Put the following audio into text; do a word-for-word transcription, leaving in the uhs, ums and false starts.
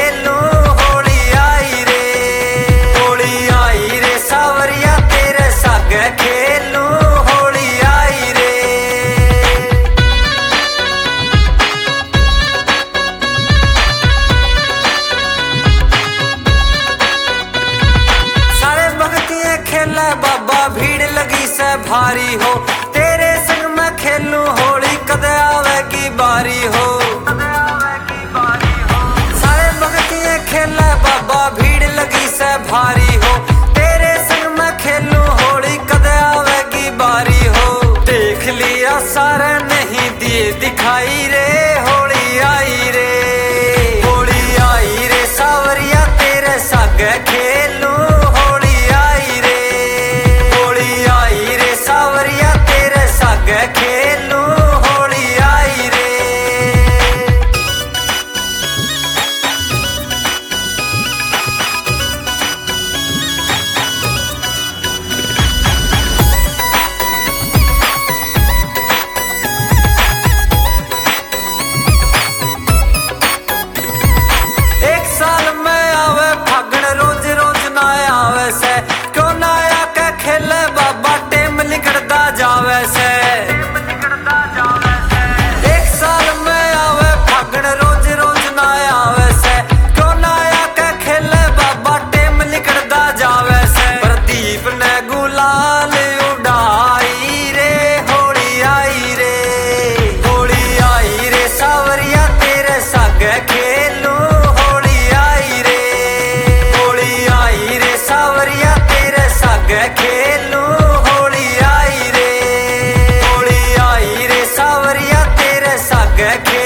खेलूं होली आई रे। होली आई रे सावरिया तेरे सागे खेलूं होली आई रे। सारे भगतियां खेले बाबा भीड़ लगी से भारी हो। तेरे संग मैं खेलूं होली कदे आवेगी बारी हो। सारे भगतियां खेले बाबा भीड़ लगी से भारी हो। तेरे संग मैं खेलूं होली कदे आवेगी बारी हो। देख लिया सारे नहीं दिए दिखाई रे होली आई रे। होली आई रे सावरिया तेरे सागे खेलूं होली आई रे। होली आई रे सावरिया तेरे सागे खेलूं होली आई रे। एक साल में आवे फागण रोज रोज ना आवे से। क्यों ना आके खेले बाबा टेम लिकड़दा जावे से। एक साल में आवे फागण रोज रोज ना आवे से। क्यों ना आके खेले बाबा टेम लिकड़दा जावे से। प्रदीप ने गुलाल उड़ाई रे होली आई रे। होली आई रे सावरिया तेरे सागे खेलूं होली आई रे। होली आई रे सावरिया तेरे सागे खेलूं होली आई रे। होली आई रे सावरिया तेरे सागे